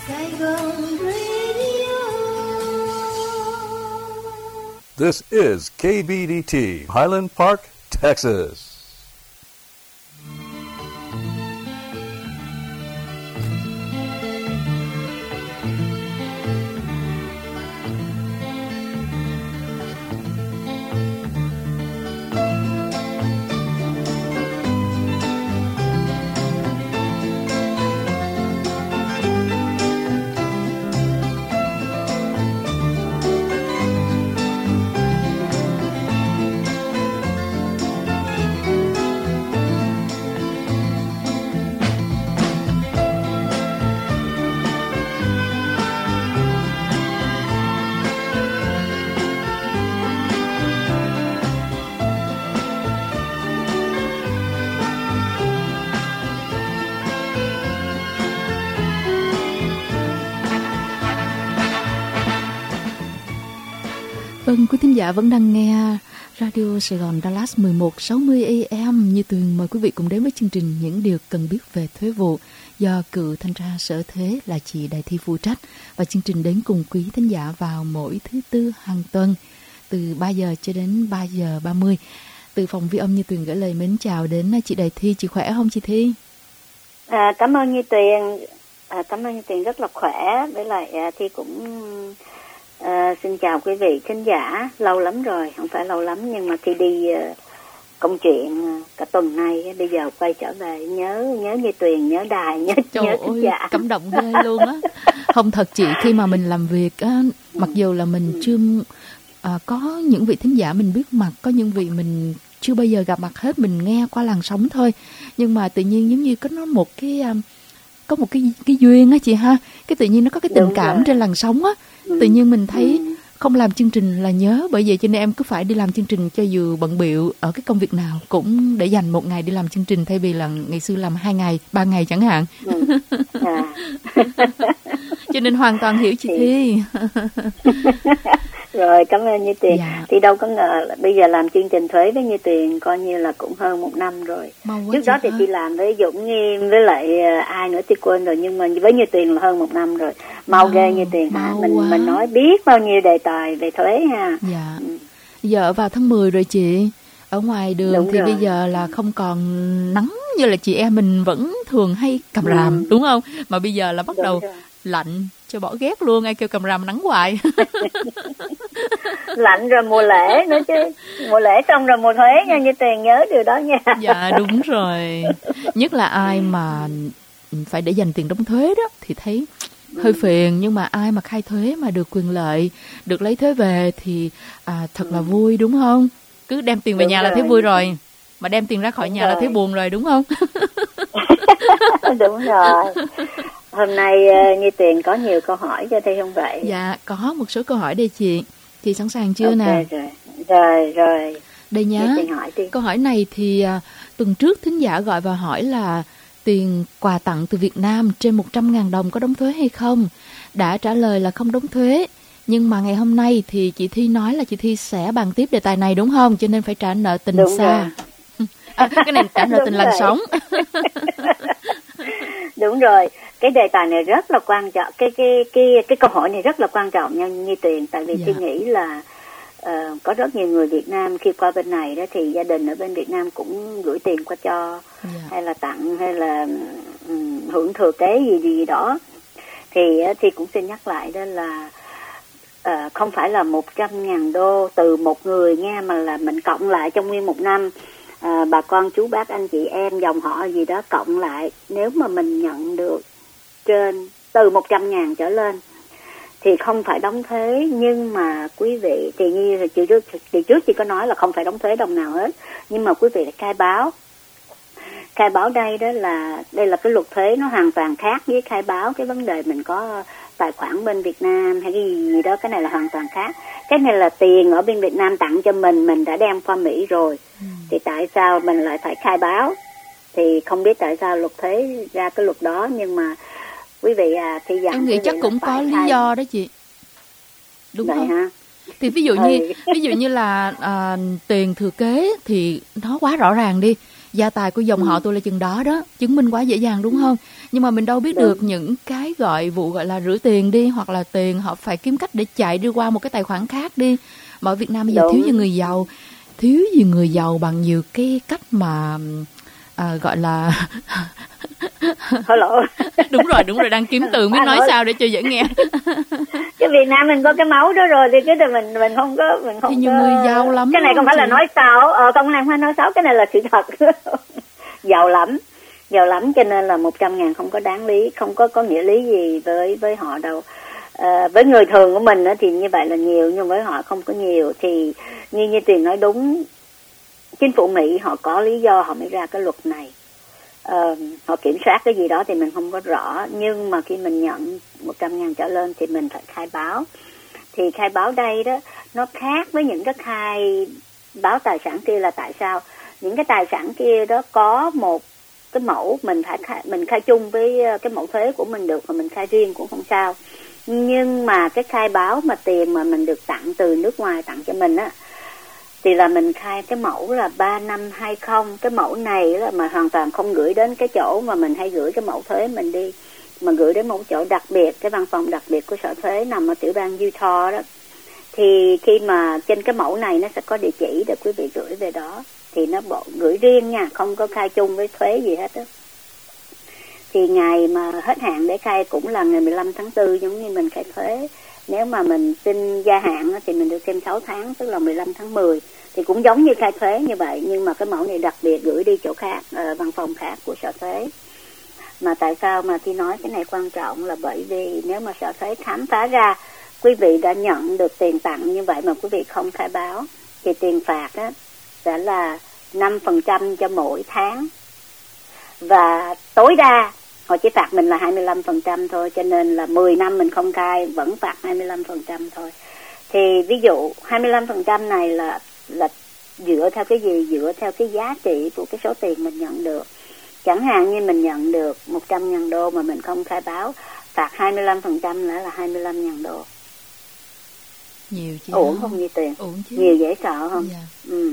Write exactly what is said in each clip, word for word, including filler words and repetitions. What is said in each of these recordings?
Saigon Radio. This is K B D T, Highland Park, Texas. Vâng, quý thính giả vẫn đang nghe Radio Sài Gòn Dallas mười một sáu mươi A M. Như Tuyền mời quý vị cùng đến với chương trình Những Điều Cần Biết Về Thuế Vụ do cựu thanh tra Sở Thuế là chị Đại Thi phụ trách. Và chương trình đến cùng quý thính giả vào mỗi thứ Tư hàng tuần từ ba giờ cho đến ba giờ ba mươi. Từ phòng vi âm Như Tuyền gửi lời mến chào đến chị Đại Thi. Chị khỏe không chị Thi? À, cảm ơn Như Tuyền. À, cảm ơn Như Tuyền rất là khỏe. Với lại à, Thi cũng... À, xin chào quý vị khán giả. Lâu lắm rồi, không phải lâu lắm nhưng mà khi đi uh, công chuyện uh, cả tuần nay, bây giờ quay trở về nhớ nhớ Như Tuyền, nhớ đài, nhớ Trời nhớ ơi, giả. Cảm động ghê luôn á. Không, thật chị, khi mà mình làm việc á, mặc dù là mình chưa à, có những vị thính giả mình biết mặt, có những vị mình chưa bao giờ gặp mặt hết, mình nghe qua làn sóng thôi, nhưng mà tự nhiên giống như có nó một cái um, có một cái cái duyên á chị ha, cái tự nhiên nó có cái tình Đúng cảm rồi. trên làn sóng á. Ừ. Tự nhiên mình thấy ừ. không làm chương trình là nhớ, bởi vậy cho nên em cứ phải đi làm chương trình, cho dù bận bịu ở cái công việc nào cũng để dành một ngày đi làm chương trình thay vì là ngày xưa làm hai ngày, ba ngày chẳng hạn. Ừ. À. Cho nên hoàn toàn hiểu chị Thì... Thi. Rồi, cảm ơn Như Tuyền. Dạ. Thì đâu có ngờ là bây giờ làm chương trình thuế với Như Tuyền coi như là cũng hơn một năm rồi. Trước đó thì chị làm với Dũng Nghiêm với lại uh, ai nữa thì quên rồi, nhưng mà với Như Tuyền là hơn một năm rồi. Mau wow, ghê Như Tuyền hả? Mình quá. mình nói biết bao nhiêu đề tài về thuế ha. Dạ. Ừ. Giờ vào tháng mười rồi chị. Ở ngoài đường Đúng thì rồi. bây giờ là không còn nắng như là chị em mình vẫn thường hay cầm Ừ. ràm, đúng không? Mà bây giờ là bắt Đúng đầu rồi. lạnh cho bỏ ghét luôn, ai kêu cầm ràm nắng hoài. Lạnh rồi mùa lễ nữa chứ. Mùa lễ xong rồi mùa thuế nha, Như Tuyền nhớ điều đó nha. Dạ đúng rồi. Nhất là ai mà phải để dành tiền đóng thuế đó thì thấy hơi phiền, nhưng mà ai mà khai thuế mà được quyền lợi, được lấy thuế về thì à, thật là vui, đúng không? Cứ đem tiền về Đúng nhà rồi. là thấy vui rồi, mà đem tiền ra khỏi Đúng nhà rồi. là thấy buồn rồi, đúng không? Đúng rồi. Hôm nay uh, Như Tuyền có nhiều câu hỏi cho Thi không vậy? Dạ, có một số câu hỏi đây chị. Chị sẵn sàng chưa Ok, nè? rồi. Rồi, rồi. Đây nhá. Như Tuyền hỏi đi. Câu hỏi này thì à, tuần trước thính giả gọi và hỏi là tiền quà tặng từ Việt Nam trên một trăm nghìn đồng có đóng thuế hay không? Đã trả lời là không đóng thuế. Nhưng mà ngày hôm nay thì chị Thi nói là chị Thi sẽ bàn tiếp đề tài này, đúng không? Cho nên phải trả nợ tình Đúng xa. À, cái này trả nợ tình làn sóng. Đúng rồi. Cái đề tài này rất là quan trọng. Cái cái cái cái câu hỏi này rất là quan trọng nha Như Tuyền, tại vì Dạ. Thi nghĩ là uh, có rất nhiều người Việt Nam khi qua bên này đó thì gia đình ở bên Việt Nam cũng gửi tiền qua cho, Dạ. hay là tặng, hay là um, hưởng thừa kế gì gì đó. Thì Thi cũng xin nhắc lại đó là uh, không phải là một trăm ngàn đô từ một người nghe, mà là mình cộng lại trong nguyên một năm. À, bà con chú bác anh chị em dòng họ gì đó cộng lại, nếu mà mình nhận được trên từ một trăm ngàn trở lên thì không phải đóng thuế. Nhưng mà quý vị thì như chị trước, chị trước chị có nói là không phải đóng thuế đồng nào hết, nhưng mà quý vị phải khai báo. Khai báo đây đó là đây là cái luật thuế nó hoàn toàn khác với khai báo cái vấn đề mình có tài khoản bên Việt Nam hay cái gì, gì đó. Cái này là hoàn toàn khác. Cái này là tiền ở bên Việt Nam tặng cho mình, mình đã đem qua Mỹ rồi. Ừ. Thì tại sao mình lại phải khai báo? Thì không biết tại sao luật thuế ra cái luật đó, nhưng mà quý vị à, thì dặn Em nghĩ chắc cũng có lý do đó chị. Đúng vậy không? Ha? Thì ví dụ như ví dụ như là à, tiền thừa kế thì nó quá rõ ràng đi. gia tài của dòng Ừ. họ tôi là chừng đó đó, chứng minh quá dễ dàng đúng không? Nhưng mà mình đâu biết Đúng. được những cái gọi vụ gọi là rửa tiền đi, hoặc là tiền họ phải kiếm cách để chạy đi qua một cái tài khoản khác đi. Mà ở Việt Nam bây giờ Đúng. thiếu gì người giàu, thiếu gì người giàu bằng nhiều cái cách mà à, gọi là Thôi lỗi. đúng rồi đúng rồi đang kiếm từ biết nói sao để cho dễ nghe. Cái Việt Nam mình có cái máu đó rồi thì cái này mình mình không có mình không Thì nhiều có... người giàu lắm Cái này không đó phải là chị. nói xấu, ờ không này không phải nói xấu, cái này là sự thật. Giàu lắm, giàu lắm, cho nên là một trăm ngàn không có đáng lý, không có có nghĩa lý gì với với họ đâu. À, với người thường của mình đó, thì như vậy là nhiều, nhưng với họ không có nhiều. Thì như như Tuyền nói đúng, chính phủ Mỹ họ có lý do họ mới ra cái luật này. Uh, họ kiểm soát cái gì đó thì mình không có rõ, nhưng mà khi mình nhận một trăm ngàn trở lên thì mình phải khai báo. Thì khai báo đây đó nó khác với những cái khai báo tài sản kia là tại sao? Những cái tài sản kia đó có một cái mẫu mình phải khai, mình khai chung với cái mẫu thuế của mình được, mà mình khai riêng cũng không sao. Nhưng mà cái khai báo mà tiền mà mình được tặng từ nước ngoài tặng cho mình á, thì là mình khai cái mẫu là ba năm hai không. Cái mẫu này là mà hoàn toàn không gửi đến cái chỗ mà mình hay gửi cái mẫu thuế mình đi, mà gửi đến một chỗ đặc biệt, cái văn phòng đặc biệt của sở thuế nằm ở tiểu bang Utah đó. Thì khi mà trên cái mẫu này nó sẽ có địa chỉ để quý vị gửi về đó, thì nó bộ gửi riêng nha, không có khai chung với thuế gì hết đó. Thì ngày mà hết hạn để khai cũng là ngày mười lăm tháng tư, giống như mình khai thuế. Nếu mà mình xin gia hạn thì mình được thêm sáu tháng, tức là mười lăm tháng mười. Thì cũng giống như khai thuế như vậy, nhưng mà cái mẫu này đặc biệt gửi đi chỗ khác, uh, văn phòng khác của sở thuế. Mà tại sao mà khi nói cái này quan trọng là bởi vì nếu mà sở thuế khám phá ra quý vị đã nhận được tiền tặng như vậy mà quý vị không khai báo, thì tiền phạt á sẽ là năm phần trăm cho mỗi tháng. Và tối đa họ chỉ phạt mình là hai mươi lăm phần trăm thôi, cho nên là mười năm mình không khai vẫn phạt hai mươi lăm phần trăm thôi. Thì ví dụ hai mươi lăm phần trăm này là là dựa theo cái gì? Dựa theo cái giá trị của cái số tiền mình nhận được. Chẳng hạn như mình nhận được một trăm ngàn đô mà mình không khai báo, phạt hai mươi lăm phần trăm nữa là hai mươi lăm ngàn đô. Nhiều chứ. Ổn không như tiền? Ổn chứ. Nhiều dễ sợ không? Dạ. Ừ.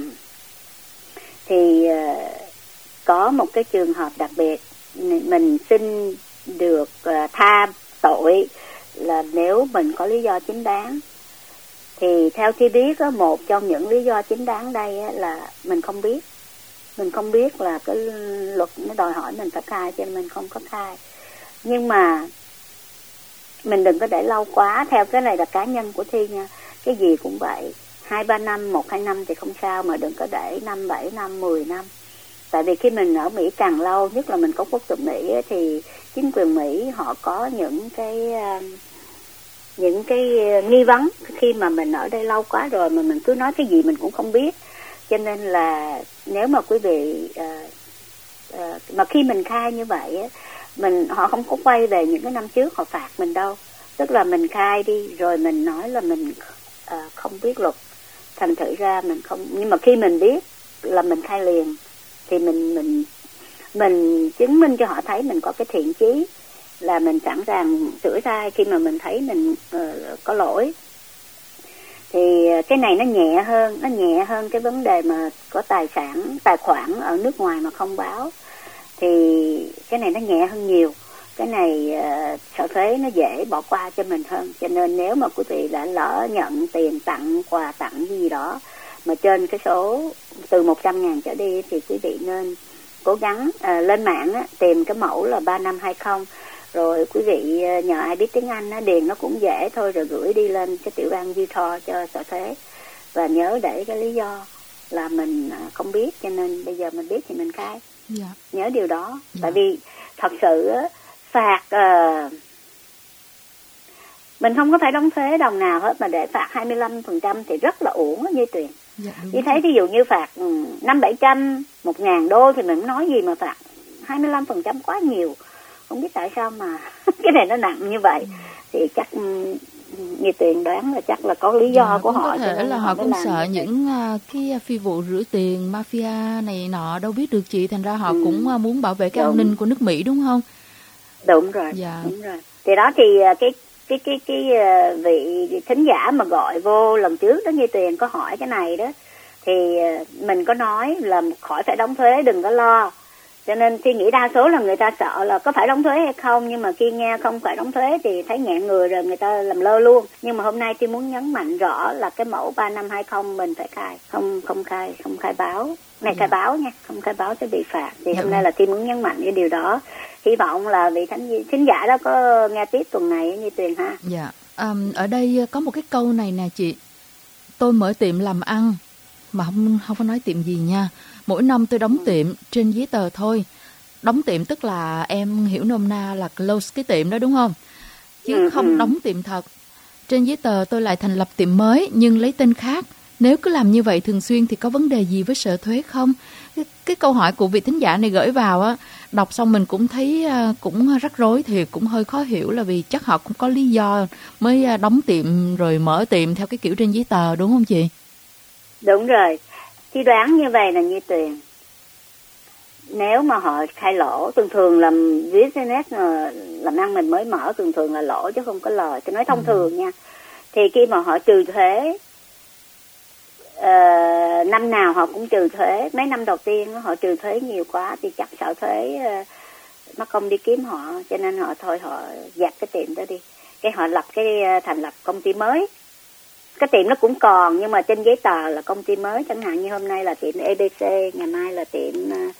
Thì uh, có một cái trường hợp đặc biệt, mình xin được uh, tha tội là nếu mình có lý do chính đáng. Thì theo khi biết đó, một trong những lý do chính đáng đây á, là mình không biết. Mình không biết là cái luật nó đòi hỏi mình phải khai, cho nên mình không có khai. Nhưng mà mình đừng có để lâu quá, theo cái này là cá nhân của Thi nha. Cái gì cũng vậy, hai ba năm, một hai năm thì không sao, mà đừng có để năm, bảy năm, mười năm. Tại vì khi mình ở Mỹ càng lâu, nhất là mình có quốc tịch Mỹ ấy, thì chính quyền Mỹ họ có những cái những cái nghi vấn khi mà mình ở đây lâu quá rồi mà mình cứ nói cái gì mình cũng không biết. Cho nên là nếu mà quý vị uh, uh, mà khi mình khai như vậy á, mình họ không có quay về những cái năm trước họ phạt mình đâu. Tức là mình khai đi rồi mình nói là mình uh, không biết luật, thành thử ra mình không. Nhưng mà khi mình biết là mình khai liền thì mình mình mình chứng minh cho họ thấy mình có cái thiện chí, là mình sẵn sàng sửa sai khi mà mình thấy mình uh, có lỗi. Thì cái này nó nhẹ hơn, nó nhẹ hơn cái vấn đề mà có tài sản, tài khoản ở nước ngoài mà không báo. Thì cái này nó nhẹ hơn nhiều. Cái này uh, sở thuế nó dễ bỏ qua cho mình hơn. Cho nên nếu mà quý vị đã lỡ nhận tiền tặng, quà tặng gì đó mà trên cái số từ một trăm ngàn trở đi, thì quý vị nên cố gắng uh, lên mạng á, tìm cái mẫu là ba năm hai không. Rồi quý vị nhờ ai biết tiếng Anh á, điền nó cũng dễ thôi, rồi gửi đi lên cái tiểu bang Utah cho sở thuế. Và nhớ để cái lý do là mình không biết, cho nên bây giờ mình biết thì mình khai. Dạ. Nhớ điều đó. Dạ. Tại vì thật sự phạt uh, mình không có phải đóng thuế đồng nào hết, mà để phạt hai mươi lăm phần trăm thì rất là uổng như Tuyền. Dạ, Như thấy ví dụ như phạt năm bảy trăm, một ngàn đô thì mình nói gì mà phạt hai mươi lăm phần trăm quá nhiều. Không biết tại sao mà cái này nó nặng như vậy. Thì chắc như Tuyền đoán là chắc là có lý do dạ, của họ. Có thể là họ cũng sợ những uh, cái phi vụ rửa tiền, mafia này nọ, đâu biết được chị. Thành ra họ ừ. cũng uh, muốn bảo vệ cái đúng. An ninh của nước Mỹ đúng không? Đúng rồi, dạ. Đúng rồi. Thì đó thì cái cái cái cái vị thính giả mà gọi vô lần trước đó, như Tuyền có hỏi cái này đó, thì mình có nói là khỏi phải đóng thuế, đừng có lo. Cho nên suy nghĩ đa số là người ta sợ là có phải đóng thuế hay không, nhưng mà khi nghe không phải đóng thuế thì thấy nghẹn người rồi người ta làm lơ luôn. Nhưng mà hôm nay tôi muốn nhấn mạnh rõ là cái mẫu ba năm hai không mình phải khai, không không khai, không khai báo. Này khai báo nha, không khai báo sẽ bị phạt. Thì hôm nay là tôi muốn nhấn mạnh cái điều đó. Hy vọng là vị thánh thính giả đó có nghe tiếp tuần này như Tuyền ha. Dạ, um, ở đây có một cái câu này nè chị. Tôi mở tiệm làm ăn mà không không có nói tiệm gì nha. Mỗi năm tôi đóng tiệm trên giấy tờ thôi. Đóng tiệm tức là em hiểu nôm na là close cái tiệm đó đúng không? Chứ ừ, không ừ. đóng tiệm thật. Trên giấy tờ tôi lại thành lập tiệm mới nhưng lấy tên khác. Nếu cứ làm như vậy thường xuyên thì có vấn đề gì với sở thuế không? Cái, cái câu hỏi của vị thính giả này gửi vào á, đọc xong mình cũng thấy uh, cũng rắc rối thì cũng hơi khó hiểu, là vì chắc họ cũng có lý do mới đóng tiệm rồi mở tiệm theo cái kiểu trên giấy tờ đúng không chị? Đúng rồi. Thì đoán như vậy là như Tuyền. Nếu mà họ khai lỗ, thường thường làm business làm ăn mình mới mở thường thường là lỗ chứ không có lời. Tôi nói thông ừ. thường nha. Thì khi mà họ trừ thuế, uh, năm nào họ cũng trừ thuế. Mấy năm đầu tiên họ trừ thuế nhiều quá thì chắc sợ thuế uh, mắc công đi kiếm họ. Cho nên họ thôi họ dẹp cái tiệm đó đi. Cái họ lập cái uh, thành lập công ty mới. Cái tiệm nó cũng còn nhưng mà trên giấy tờ là công ty mới, chẳng hạn như hôm nay là tiệm a bê xê, ngày mai là tiệm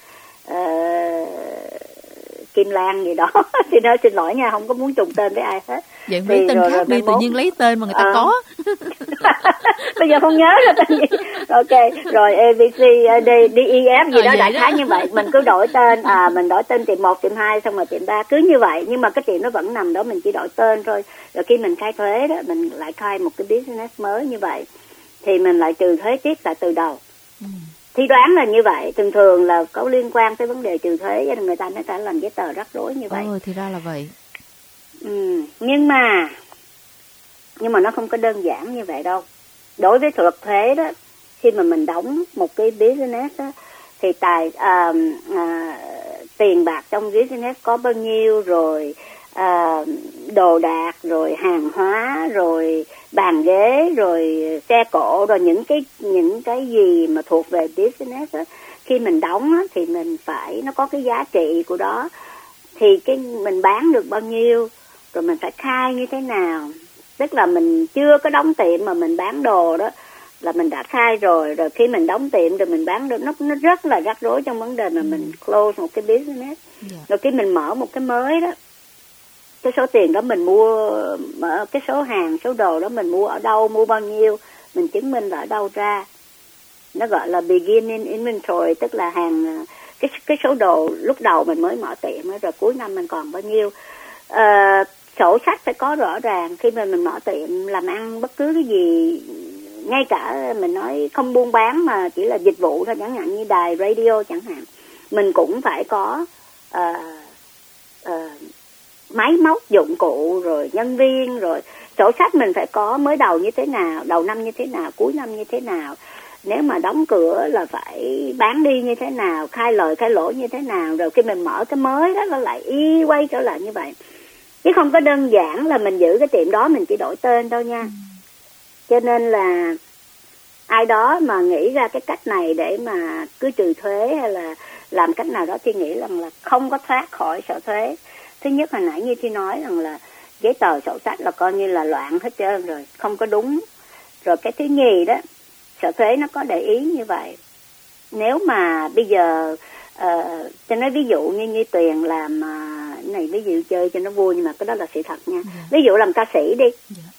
uh, Kim Lan gì đó. Thì nói xin lỗi nha, không có muốn trùng tên với ai hết. Vậy lấy tên rồi, khác rồi, đi, tự nhiên lấy tên mà người ta à. có. Bây giờ không nhớ rồi tên gì. Ok, rồi a bê xê, đê e ép gì đó đại khái như vậy. Mình cứ đổi tên, à mình đổi tên tiệm một, tiệm hai, xong rồi tiệm ba, cứ như vậy. Nhưng mà cái tiệm nó vẫn nằm đó, mình chỉ đổi tên thôi. Rồi khi mình khai thuế đó, mình lại khai một cái business mới như vậy. Thì mình lại trừ thuế tiếp lại từ đầu. Ừ. Thì đoán là như vậy, thường thường là có liên quan tới vấn đề trừ thuế, cho nên người ta mới phải làm giấy tờ rắc rối như vậy. Ừ, thì ra là vậy. Ừ, nhưng mà nhưng mà nó không có đơn giản như vậy đâu. Đối với luật thuế đó, khi mà mình đóng một cái business đó, thì tài à, à, tiền bạc trong business có bao nhiêu, rồi à, đồ đạc, rồi hàng hóa, rồi bàn ghế, rồi xe cộ, rồi những cái những cái gì mà thuộc về business đó, khi mình đóng đó, thì mình phải nó có cái giá trị của đó, thì cái mình bán được bao nhiêu, rồi mình phải khai như thế nào. Tức là mình chưa có đóng tiệm mà mình bán đồ đó là mình đã khai rồi, rồi khi mình đóng tiệm rồi mình bán được, nó nó rất là rắc rối trong vấn đề mà mình close một cái business. Yeah. Rồi khi mình mở một cái mới đó, cái số tiền đó mình mua, mở cái số hàng, số đồ đó mình mua ở đâu, mua bao nhiêu, mình chứng minh là ở đâu ra. Nó gọi là beginning inventory, tức là hàng cái cái số đồ lúc đầu mình mới mở tiệm đó, rồi cuối năm mình còn bao nhiêu. À, sổ sách phải có rõ ràng. Khi mà mình mở tiệm làm ăn bất cứ cái gì, ngay cả mình nói không buôn bán mà chỉ là dịch vụ thôi, chẳng hạn như đài radio chẳng hạn, mình cũng phải có uh, uh, máy móc dụng cụ, rồi nhân viên, rồi sổ sách mình phải có mới đầu như thế nào, đầu năm như thế nào, cuối năm như thế nào. Nếu mà đóng cửa là phải bán đi như thế nào, khai lời khai lỗ như thế nào, rồi khi mình mở cái mới đó nó lại y quay trở lại như vậy. Chứ không có đơn giản là mình giữ cái tiệm đó mình chỉ đổi tên đâu nha. Cho nên là ai đó mà nghĩ ra cái cách này để mà cứ trừ thuế hay là làm cách nào đó thì nghĩ rằng là không có thoát khỏi sở thuế. Thứ nhất hồi nãy như Thi nói rằng là giấy tờ sổ sách là coi như là loạn hết trơn rồi, không có đúng. Rồi cái thứ nhì đó, sở thuế nó có để ý như vậy. Nếu mà bây giờ uh, cho nói ví dụ như như Tuyền làm uh, này, ví dụ chơi cho nó vui nhưng mà cái đó là sự thật nha. Yeah. Ví dụ làm ca sĩ đi. Yeah.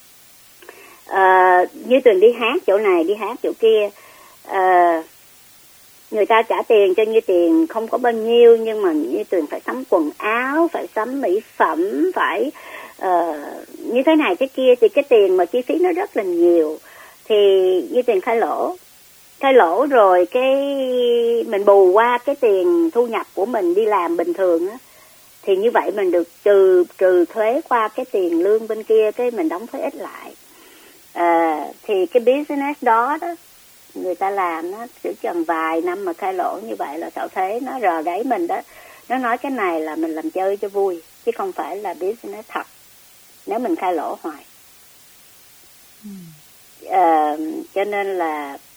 Uh, như Tuyền đi hát chỗ này, đi hát chỗ kia, uh, người ta trả tiền cho Như Tuyền không có bao nhiêu, nhưng mà Như Tuyền phải sắm quần áo, phải sắm mỹ phẩm, phải uh, như thế này thế kia, thì cái tiền mà chi phí nó rất là nhiều. Thì Như Tuyền khai lỗ, khai lỗ rồi cái mình bù qua cái tiền thu nhập của mình đi làm bình thường á, thì như vậy mình được trừ trừ thuế qua cái tiền lương bên kia, cái mình đóng thuế ít lại. À, thì cái business đó đó người ta làm nó chỉ chừng vài năm mà khai lỗ như vậy là sở thuế nó rờ đáy mình đó. Nó nói cái này là mình làm chơi cho vui chứ không phải là business thật nếu mình khai lỗ hoài. Ừ. À, cho nên là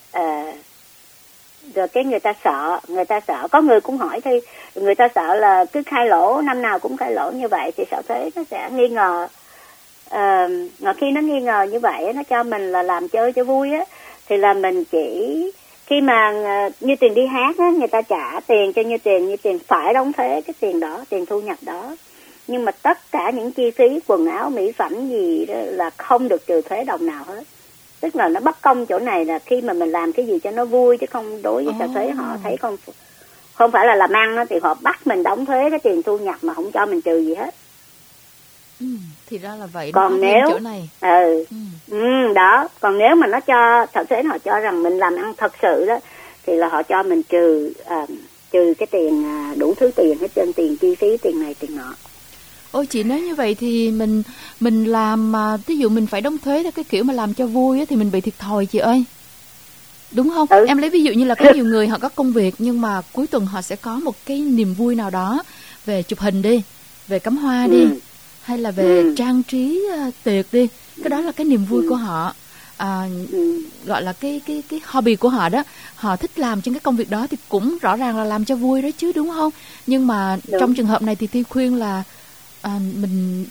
À, rồi cái người ta sợ, người ta sợ, có người cũng hỏi thì người ta sợ là cứ khai lỗ, năm nào cũng khai lỗ như vậy thì sở thuế nó sẽ nghi ngờ. À, khi nó nghi ngờ như vậy, nó cho mình là làm chơi cho vui á, thì là mình chỉ khi mà như tiền đi hát á, người ta trả tiền cho như tiền như tiền phải đóng thuế cái tiền đó, tiền thu nhập đó. Nhưng mà tất cả những chi phí quần áo, mỹ phẩm gì đó là không được trừ thuế đồng nào hết. Tức là nó bất công chỗ này là khi mà mình làm cái gì cho nó vui, chứ không đối với sở thuế họ thấy không không phải là làm ăn đó, thì họ bắt mình đóng thuế cái tiền thu nhập mà không cho mình trừ gì hết. Ừ, thì ra là vậy. Còn nếu chỗ này. Ừ, ừ. ừ đó, còn nếu mà nó cho sở thuế họ cho rằng mình làm ăn thật sự đó, thì là họ cho mình trừ à, trừ cái tiền à, đủ thứ tiền hết trơn, tiền chi phí, tiền này tiền nọ. Ôi chị, nói như vậy thì mình mình làm mà ví dụ mình phải đóng thuế theo cái kiểu mà làm cho vui á, thì mình bị thiệt thòi chị ơi. Đúng không? Ừ. Em lấy ví dụ như là có nhiều người họ có công việc nhưng mà cuối tuần họ sẽ có một cái niềm vui nào đó về chụp hình đi, về cắm hoa đi, ừ. hay là về ừ. trang trí uh, tiệc đi. Cái đó là cái niềm vui ừ. của họ. À, ừ. gọi là cái cái cái hobby của họ đó. Họ thích làm trên cái công việc đó thì cũng rõ ràng là làm cho vui đó chứ, đúng không? Nhưng mà đúng. Trong trường hợp này thì Thi khuyên là à, mình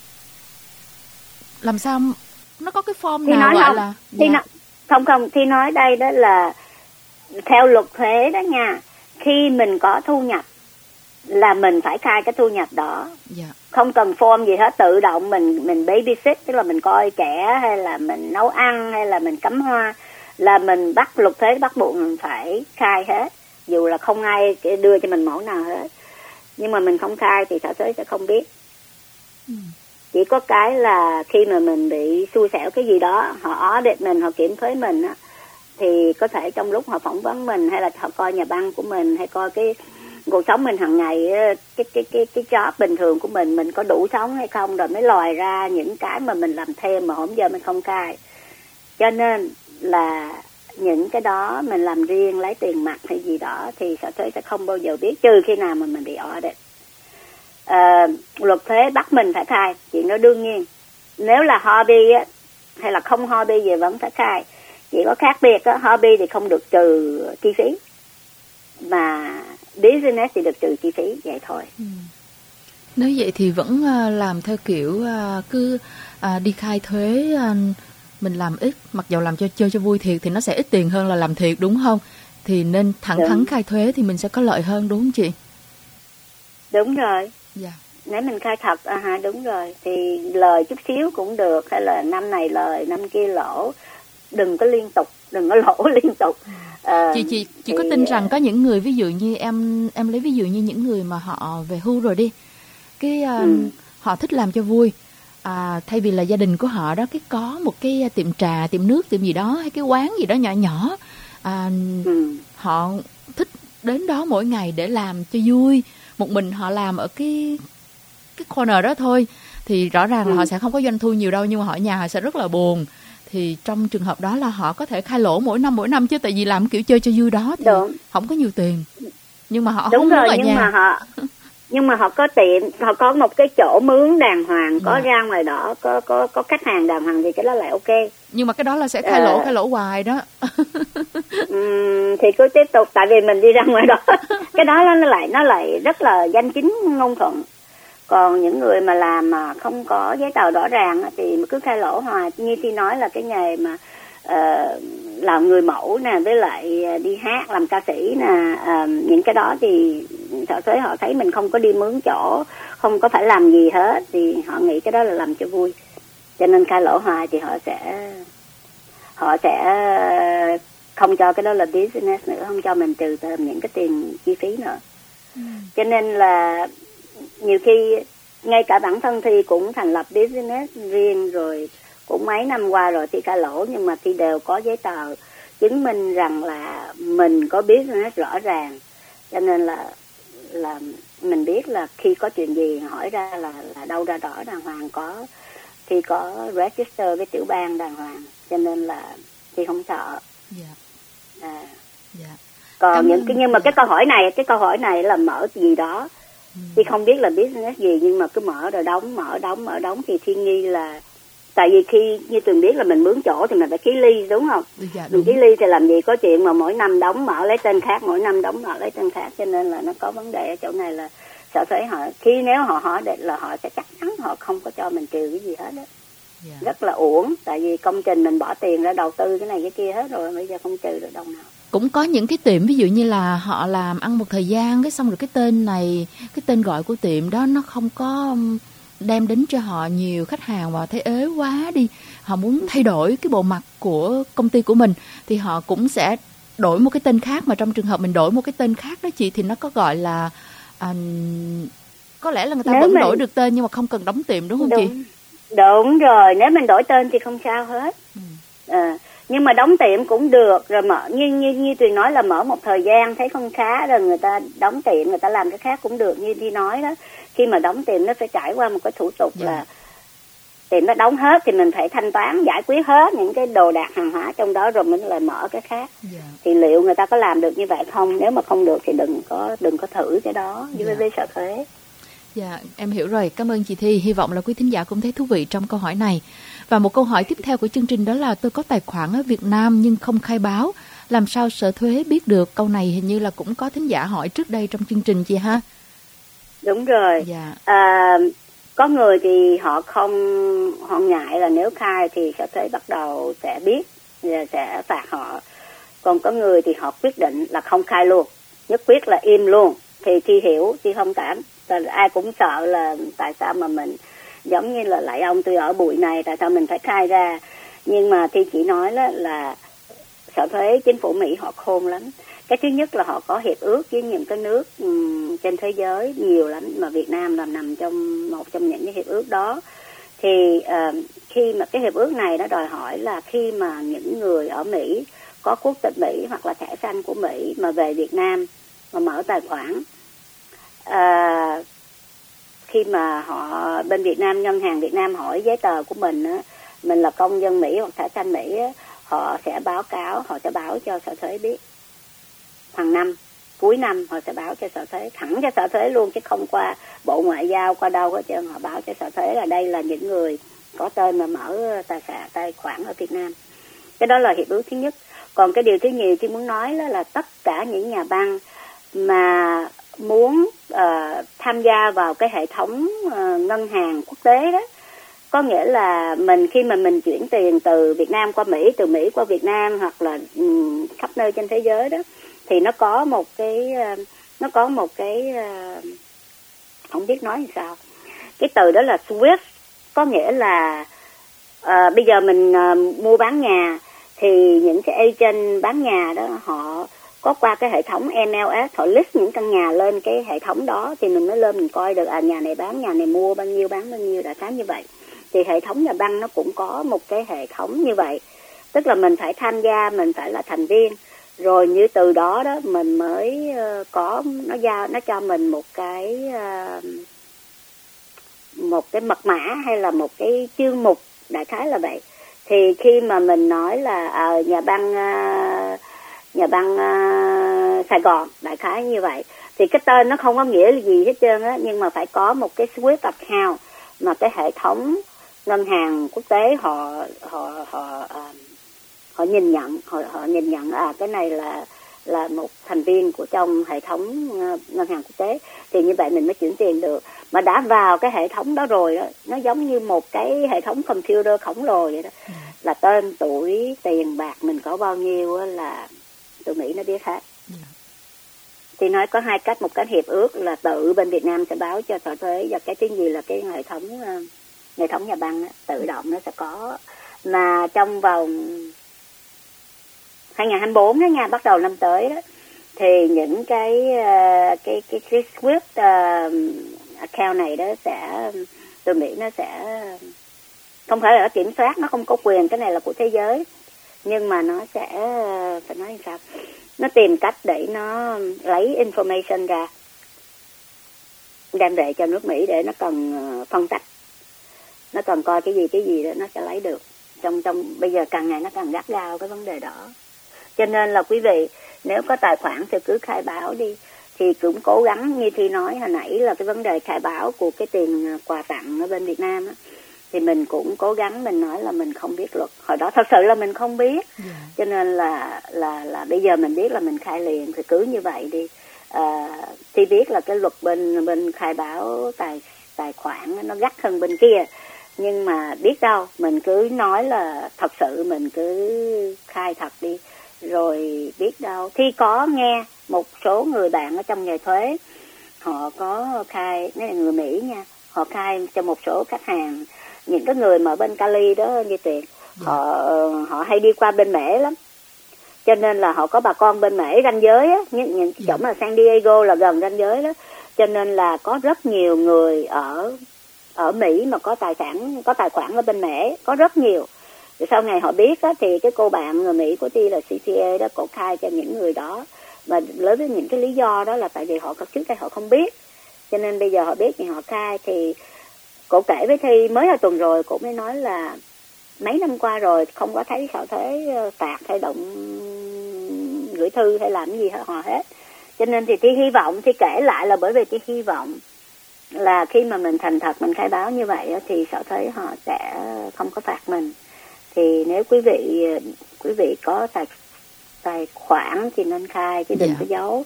làm sao nó có cái form nào gọi không, là thì dạ. nó, không không thì nói đây đó là theo luật thuế đó nha, khi mình có thu nhập là mình phải khai cái thu nhập đó, dạ. không cần form gì hết, tự động mình mình babysit, tức là mình coi trẻ hay là mình nấu ăn hay là mình cắm hoa, là mình bắt luật thuế bắt buộc mình phải khai hết, dù là không ai đưa cho mình mẫu nào hết. Nhưng mà mình không khai thì sở thuế sẽ không biết. ừ. Chỉ có cái là khi mà mình bị xui xẻo cái gì đó, họ audit mình, họ kiểm thuế mình á, thì có thể trong lúc họ phỏng vấn mình hay là họ coi nhà băng của mình hay coi cái cuộc sống mình hàng ngày, cái cái cái cái job bình thường của mình mình có đủ sống hay không, rồi mới lòi ra những cái mà mình làm thêm mà hôm giờ mình không khai. Cho nên là những cái đó mình làm riêng lấy tiền mặt hay gì đó thì sở thuế sẽ không bao giờ biết, trừ khi nào mà mình bị audit. À, luật thuế bắt mình phải khai, chuyện đó đương nhiên. Nếu là hobby á, hay là không hobby gì vẫn phải khai. Chỉ có khác biệt á, hobby thì không được trừ chi phí, mà business thì được trừ chi phí, vậy thôi. ừ. Nếu vậy thì vẫn uh, làm theo kiểu uh, cứ uh, đi khai thuế, uh, mình làm ít, mặc dù làm cho chơi cho vui thiệt thì nó sẽ ít tiền hơn là làm thiệt, đúng không? Thì nên thẳng đúng. thắn khai thuế thì mình sẽ có lợi hơn, đúng không chị? Đúng rồi. Dạ. Nếu mình khai thật, à ha, đúng rồi, thì lời chút xíu cũng được, hay là năm này lời, năm kia lỗ, đừng có liên tục, đừng có lỗ liên tục. À, chị chị chị thì... có tin rằng có những người, ví dụ như em em lấy ví dụ như những người mà họ về hưu rồi đi, cái uh, ừ. họ thích làm cho vui, à, thay vì là gia đình của họ đó cái có một cái tiệm trà, tiệm nước, tiệm gì đó hay cái quán gì đó nhỏ nhỏ, à, ừ. họ thích đến đó mỗi ngày để làm cho vui, một mình họ làm ở cái cái corner đó thôi, thì rõ ràng là ừ. họ sẽ không có doanh thu nhiều đâu, nhưng mà họ ở nhà họ sẽ rất là buồn. Thì trong trường hợp đó là họ có thể khai lỗ mỗi năm mỗi năm chứ, tại vì làm kiểu chơi cho vui đó thì đúng. Không có nhiều tiền, nhưng mà họ đúng không rồi, muốn ở nhưng nhà. mà họ nhưng mà họ có tiệm, họ có một cái chỗ mướn đàng hoàng, có yeah. ra ngoài đó có có có khách hàng đàng hoàng thì cái đó lại ok. Nhưng mà cái đó là sẽ khai lỗ, uh, khai lỗ hoài đó. um, thì cứ tiếp tục, tại vì mình đi ra ngoài đó cái đó nó lại nó lại rất là danh chính ngôn thuận. Còn những người mà làm mà không có giấy tờ rõ ràng thì cứ khai lỗ hoài. Như khi nói là cái nghề mà uh, làm người mẫu nè, với lại đi hát, làm ca sĩ nè, uh, những cái đó thì sở thuế họ thấy mình không có đi mướn chỗ, không có phải làm gì hết, thì họ nghĩ cái đó là làm cho vui, cho nên khai lỗ hoài thì họ sẽ họ sẽ không cho cái đó là business nữa, không cho mình trừ những cái tiền chi phí nữa. ừ. Cho nên là nhiều khi ngay cả bản thân Thi cũng thành lập business riêng rồi, cũng mấy năm qua rồi Thi khai lỗ, nhưng mà Thi đều có giấy tờ chứng minh rằng là mình có business rõ ràng, cho nên là là mình biết là khi có chuyện gì hỏi ra là là đâu ra đó đàng hoàng, có Thi có register với tiểu bang đàng hoàng, cho nên là Thi không sợ. Dạ. À. Dạ. Còn Cảm những ơn... cái nhưng mà cái câu hỏi này, cái câu hỏi này là mở gì đó. Thì không biết là business gì, nhưng mà cứ mở rồi đóng, mở đóng, mở đóng thì Thi nghi là tại vì khi như Tường biết là mình mướn chỗ thì mình phải ký ly đúng không? Dạ, mình ký ly thì làm gì có chuyện mà mỗi năm đóng mở lấy tên khác, mỗi năm đóng mở lấy tên khác, cho nên là nó có vấn đề ở chỗ này là Sở Thuế họ khi nếu họ hỏi là họ sẽ chắc chắn họ không có cho mình trừ cái gì hết đó. Yeah. Rất là uổng, tại vì công trình mình bỏ tiền ra đầu tư cái này cái kia hết rồi, bây giờ không trừ được đồng nào. Cũng có những cái tiệm ví dụ như là họ làm ăn một thời gian cái xong rồi cái tên này, cái tên gọi của tiệm đó nó không có đem đến cho họ nhiều khách hàng và thấy ế quá đi, họ muốn thay đổi cái bộ mặt của công ty của mình thì họ cũng sẽ đổi một cái tên khác. Mà trong trường hợp mình đổi một cái tên khác đó chị, thì nó có gọi là à, có lẽ là người ta nếu vẫn mình... đổi được tên nhưng mà không cần đóng tiệm đúng không đúng. chị? Đúng rồi, nếu mình đổi tên thì không sao hết. Ừ. À, nhưng mà đóng tiệm cũng được rồi, mở như như như Tuyền nói là mở một thời gian thấy không khá rồi người ta đóng tiệm, người ta làm cái khác cũng được. Như Thi nói đó, khi mà đóng tiệm nó phải trải qua một cái thủ tục yeah. là tiệm nó đóng hết thì mình phải thanh toán giải quyết hết những cái đồ đạc hàng hóa trong đó rồi mình lại mở cái khác. Yeah. Thì liệu người ta có làm được như vậy không? Nếu mà không được thì đừng có đừng có thử cái đó với yeah. với Sở Thuế. Dạ, em hiểu rồi. Cảm ơn chị Thi. Hy vọng là quý thính giả cũng thấy thú vị trong câu hỏi này. Và một câu hỏi tiếp theo của chương trình đó là tôi có tài khoản ở Việt Nam nhưng không khai báo. Làm sao Sở Thuế biết được? Câu này hình như là cũng có thính giả hỏi trước đây trong chương trình chị ha? Đúng rồi. Dạ. À, có người thì họ không, họ ngại là nếu khai thì Sở Thuế bắt đầu sẽ biết và sẽ phạt họ. Còn có người thì họ quyết định là không khai luôn, nhất quyết là im luôn. Thì Thi hiểu, Thi thông cảm. Ai cũng sợ là tại sao mà mình giống như là lại ông tôi ở bụi này, tại sao mình phải khai ra. Nhưng mà Thi chỉ nói là, là Sở Thuế chính phủ Mỹ họ khôn lắm. Cái thứ nhất là họ có hiệp ước với những cái nước um, trên thế giới nhiều lắm, mà Việt Nam là nằm trong một trong những cái hiệp ước đó. Thì uh, khi mà cái hiệp ước này nó đòi hỏi là khi mà những người ở Mỹ có quốc tịch Mỹ hoặc là thẻ xanh của Mỹ mà về Việt Nam mà mở tài khoản, À, khi mà họ bên Việt Nam, ngân hàng Việt Nam hỏi giấy tờ của mình á, mình là công dân Mỹ hoặc thẻ xanh Mỹ á, họ sẽ báo cáo, họ sẽ báo cho Sở Thuế biết hàng năm, cuối năm họ sẽ báo cho Sở Thuế, thẳng cho Sở Thuế luôn chứ không qua Bộ Ngoại giao, qua đâu hết trơn. Họ báo cho Sở Thuế là đây là những người có tên mà mở tài sản tài khoản ở Việt Nam. Cái đó là hiệp ước thứ nhất. Còn cái điều thứ nhì tôi muốn nói đó là tất cả những nhà băng mà muốn uh, tham gia vào cái hệ thống uh, ngân hàng quốc tế đó, có nghĩa là mình khi mà mình chuyển tiền từ Việt Nam qua Mỹ, từ Mỹ qua Việt Nam hoặc là um, khắp nơi trên thế giới đó, thì nó có một cái uh, nó có một cái uh, không biết nói làm sao, cái từ đó là Swift, có nghĩa là uh, bây giờ mình uh, mua bán nhà thì những cái agent bán nhà đó họ có qua cái hệ thống em lờ ét, họ list những căn nhà lên cái hệ thống đó thì mình mới lên mình coi được à nhà này bán, nhà này mua bao nhiêu, bán bao nhiêu, đại khái như vậy. Thì hệ thống nhà băng nó cũng có một cái hệ thống như vậy, tức là mình phải tham gia, mình phải là thành viên, rồi như từ đó đó mình mới uh, có nó giao nó cho mình một cái uh, một cái mật mã hay là một cái chương mục, đại khái là vậy. Thì khi mà mình nói là uh, nhà băng uh, nhà băng uh, Sài Gòn, đại khái như vậy, thì cái tên nó không có nghĩa gì hết trơn á, nhưng mà phải có một cái Swift account mà cái hệ thống ngân hàng quốc tế họ họ họ uh, họ nhìn nhận, họ họ nhìn nhận à cái này là là một thành viên của trong hệ thống uh, ngân hàng quốc tế, thì như vậy mình mới chuyển tiền được. Mà đã vào cái hệ thống đó rồi đó, nó giống như một cái hệ thống computer khổng lồ vậy đó, ừ. là tên, tuổi, tiền bạc mình có bao nhiêu á là tụi Mỹ nó biết hết. Yeah. Thì nói có hai cách, một cái hiệp ước là tự bên Việt Nam sẽ báo cho Sở Thuế, và cái thứ gì là cái hệ thống uh, hệ thống nhà băng á, tự động nó sẽ có. Mà trong vòng hai không hai tư đó nha, bắt đầu năm tới đó, thì những cái uh, cái cái cái Swift uh, account này đó sẽ tụi Mỹ nó sẽ không phải là nó kiểm soát, nó không có quyền, cái này là của thế giới, nhưng mà nó sẽ phải nói như sao, nó tìm cách để nó lấy information ra đem về cho nước Mỹ để nó cần phân tích, nó cần coi cái gì cái gì đó nó sẽ lấy được. Trong trong bây giờ càng ngày nó càng gắt gao cái vấn đề đó, cho nên là quý vị nếu có tài khoản thì cứ khai báo đi. Thì cũng cố gắng như Thi nói hồi nãy là cái vấn đề khai báo của cái tiền quà tặng ở bên Việt Nam á, thì mình cũng cố gắng mình nói là mình không biết luật. Hồi đó thật sự là mình không biết, yeah. cho nên là là là bây giờ mình biết là mình khai liền, thì cứ như vậy đi. À, thì biết là cái luật bên bên khai báo tài tài khoản nó gắt hơn bên kia, nhưng mà biết đâu, mình cứ nói là thật sự, mình cứ khai thật đi, rồi biết đâu thì có nghe một số người bạn ở trong nghề thuế, họ có khai, nếu là người Mỹ nha, họ khai cho một số khách hàng, những cái người mà ở bên Cali đó như Tuyền, yeah. họ họ hay đi qua bên Mễ lắm, cho nên là họ có bà con bên Mễ ranh giới á, những những chỗ yeah. mà San Diego là gần ranh giới đó, cho nên là có rất nhiều người ở ở Mỹ mà có tài sản, có tài khoản ở bên Mễ, có rất nhiều. Rồi sau này họ biết á, thì cái cô bạn người Mỹ của Ti là xê xê a đó, cổ khai cho những người đó, mà đối với những cái lý do đó là tại vì họ trước đây họ không biết, cho nên bây giờ họ biết thì họ khai. Thì cổ kể với Thi mới hai tuần rồi, cổ mới nói là mấy năm qua rồi không có thấy sở thuế phạt hay động gửi thư hay làm gì họ hết, cho nên thì Thi hy vọng, Thi kể lại là bởi vì Thi hy vọng là khi mà mình thành thật mình khai báo như vậy thì sở thuế họ sẽ không có phạt mình. Thì nếu quý vị quý vị có tài tài khoản thì nên khai, chứ đừng dạ. có giấu.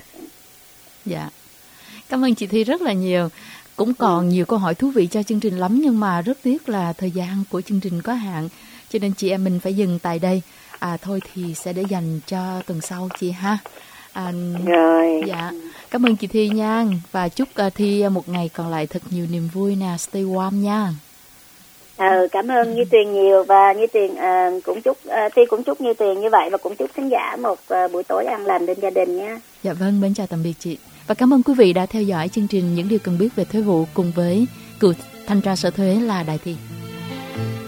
Dạ, cảm ơn chị Thi rất là nhiều. Cũng còn ừ. nhiều câu hỏi thú vị cho chương trình lắm, nhưng mà rất tiếc là thời gian của chương trình có hạn, cho nên chị em mình phải dừng tại đây. À thôi thì sẽ để dành cho tuần sau chị ha. À, rồi. Dạ, cảm ơn chị Thi nha, và chúc uh, Thi một ngày còn lại thật nhiều niềm vui nè, stay warm nha. Ừ, cảm ơn Như Tuyền nhiều, và Như Tuyền uh, cũng chúc uh, Thi cũng chúc Như Tuyền như vậy, và cũng chúc khán giả một uh, buổi tối an lành bên gia đình nha. Dạ vâng, mến chào tạm biệt chị. Và cảm ơn quý vị đã theo dõi chương trình Những Điều Cần Biết Về Thuế Vụ cùng với cựu thanh tra sở thuế là Đại Thi.